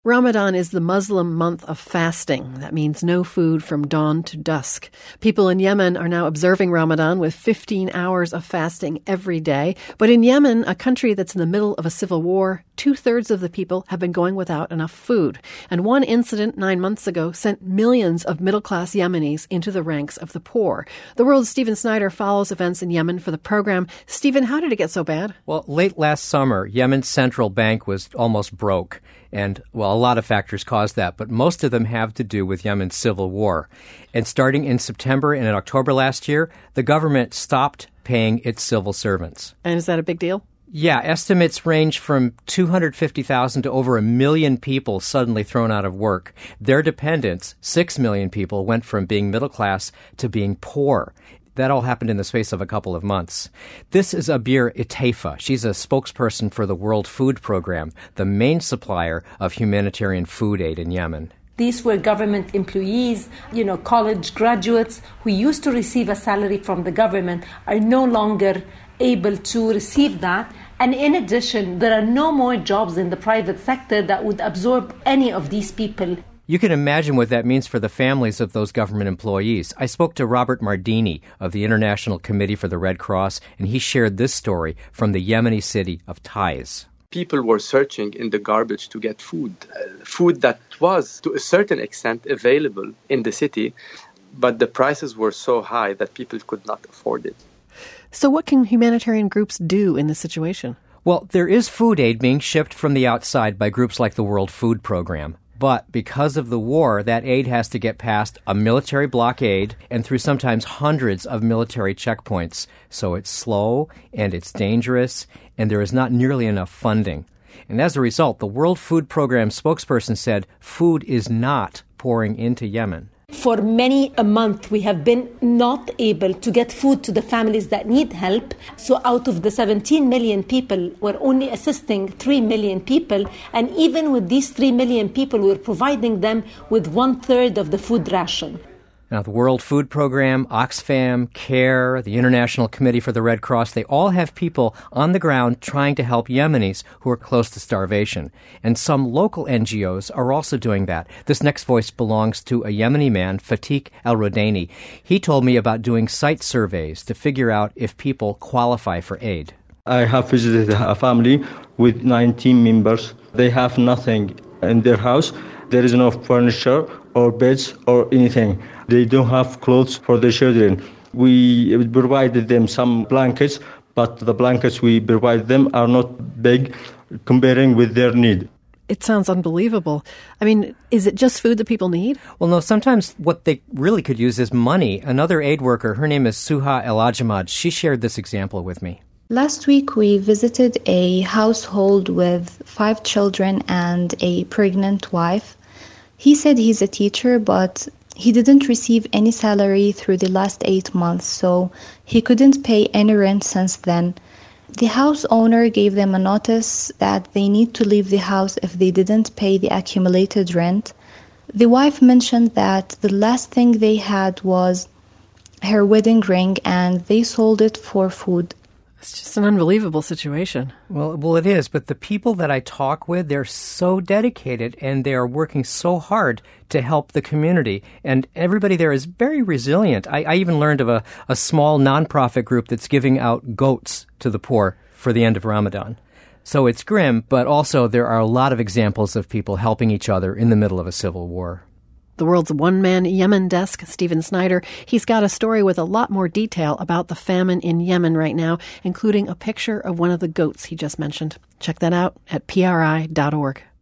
Ramadan is the Muslim month of fasting. That means no food from dawn to dusk. People in Yemen are now observing Ramadan with 15 hours of fasting every day. But in Yemen, a country that's in the middle of a civil war, 2/3 of the people have been going without enough food. And one incident 9 months ago sent millions of middle-class Yemenis into the ranks of the poor. The World's Stephen Snyder follows events in Yemen for the program. Stephen, how did it get so bad? Well, late last summer, Yemen's central bank was almost broke. And, well, a lot of factors caused that, but most of them have to do with Yemen's civil war. And starting in September and in October last year, the government stopped paying its civil servants. And is that a big deal? Yeah, estimates range from 250,000 to over 1 million people suddenly thrown out of work. Their dependents, 6 million people, went from being middle class to being poor. That all happened in the space of a couple of months. This is Abir Itaifa. She's a spokesperson for the World Food Program, the main supplier of humanitarian food aid in Yemen. These were government employees, college graduates who used to receive a salary from the government are no longer able to receive that. And in addition, there are no more jobs in the private sector that would absorb any of these people. You can imagine what that means for the families of those government employees. I spoke to Robert Mardini of the International Committee for the Red Cross, and he shared this story from the Yemeni city of Taiz. People were searching in the garbage to get food that was, to a certain extent, available in the city, but the prices were so high that people could not afford it. So what can humanitarian groups do in this situation? Well, there is food aid being shipped from the outside by groups like the World Food Program. But because of the war, that aid has to get past a military blockade and through sometimes hundreds of military checkpoints. So it's slow and it's dangerous and there is not nearly enough funding. And as a result, the World Food Program spokesperson said food is not pouring into Yemen. For many a month, we have been not able to get food to the families that need help. So out of the 17 million people, we're only assisting 3 million people. And even with these 3 million people, we're providing them with 1/3 of the food ration. Now, the World Food Program, Oxfam, CARE, the International Committee for the Red Cross, they all have people on the ground trying to help Yemenis who are close to starvation. And some local NGOs are also doing that. This next voice belongs to a Yemeni man, Fatik Al-Rodaini. He told me about doing site surveys to figure out if people qualify for aid. I have visited a family with 19 members. They have nothing in their house. There is no furniture or beds or anything. They don't have clothes for their children. We provided them some blankets, but the blankets we provide them are not big comparing with their need. It sounds unbelievable. I mean, is it just food that people need? Well, no, sometimes what they really could use is money. Another aid worker, her name is Suha El Ajamad, she shared this example with me. Last week, we visited a household with 5 children and a pregnant wife. He said he's a teacher, but he didn't receive any salary through the last 8 months, so he couldn't pay any rent since then. The house owner gave them a notice that they need to leave the house if they didn't pay the accumulated rent. The wife mentioned that the last thing they had was her wedding ring, and they sold it for food. It's just an unbelievable situation. Well, it is. But the people that I talk with, they're so dedicated and they are working so hard to help the community. And everybody there is very resilient. I even learned of a small nonprofit group that's giving out goats to the poor for the end of Ramadan. So it's grim, but also there are a lot of examples of people helping each other in the middle of a civil war. The World's one-man Yemen desk, Stephen Snyder, he's got a story with a lot more detail about the famine in Yemen right now, including a picture of one of the goats he just mentioned. Check that out at PRI.org.